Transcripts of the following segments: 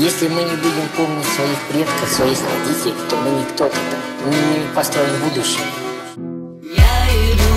Если мы не будем помнить своих предков, своих родителей, то мы никто тогда. Мы не построим будущее. Я иду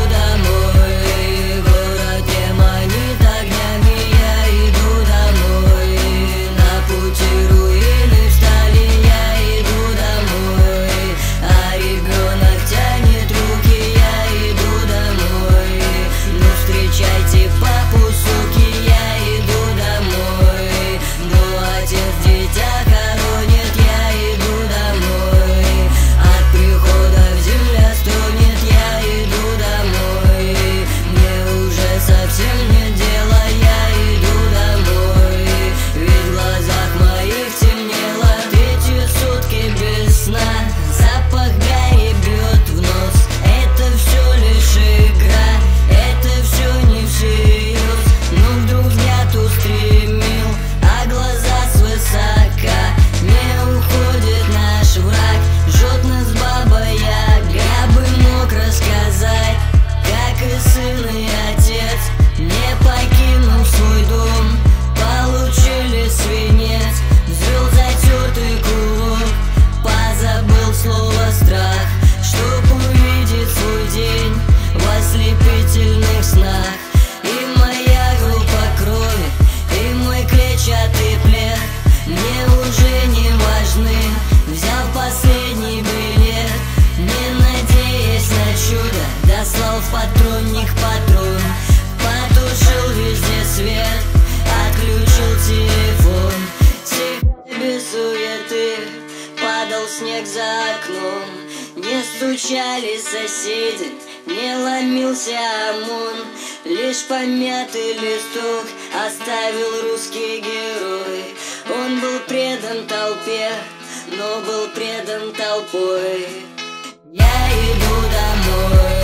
домой, город не манит огнями. Я иду домой, на пути руины встали. Я иду домой, а ребенок тянет руки. Я иду домой, ну встречайте папу, суки. Я иду домой, но отец дитя хоронит. Я иду домой, от прихода в земля стонет. Я иду домой, мне уже совсем нет дела. Я иду домой, ведь в глазах моих темнело. Третьи сутки без сна, запах гари бьет в нос. Это все лишь игра, это все не всерьез. Но вдруг взгляд устремил, а глаза свысока. Не уходит наш враг, жжет нас Баба Яга. Я бы мог рассказать, как и сын, и отец, не покинув свой дом, получили свинец. Взвел затертый кулак, позабыл слово страх, чтоб увидеть свой день в ослепительных снах. И моя группа крови, и мой клетчатый плед мне уже не важны. Взял последний билет, не надеясь на чудо, дослал в патронник патрон. Потушил везде свет, отключил телефон. Тихо, без суеты, падал снег за окном. Не стучали соседи, не ломился ОМОН. Лишь помятый листок оставил русский герой. Он был предан толпе, но был предан толпой. Я иду домой.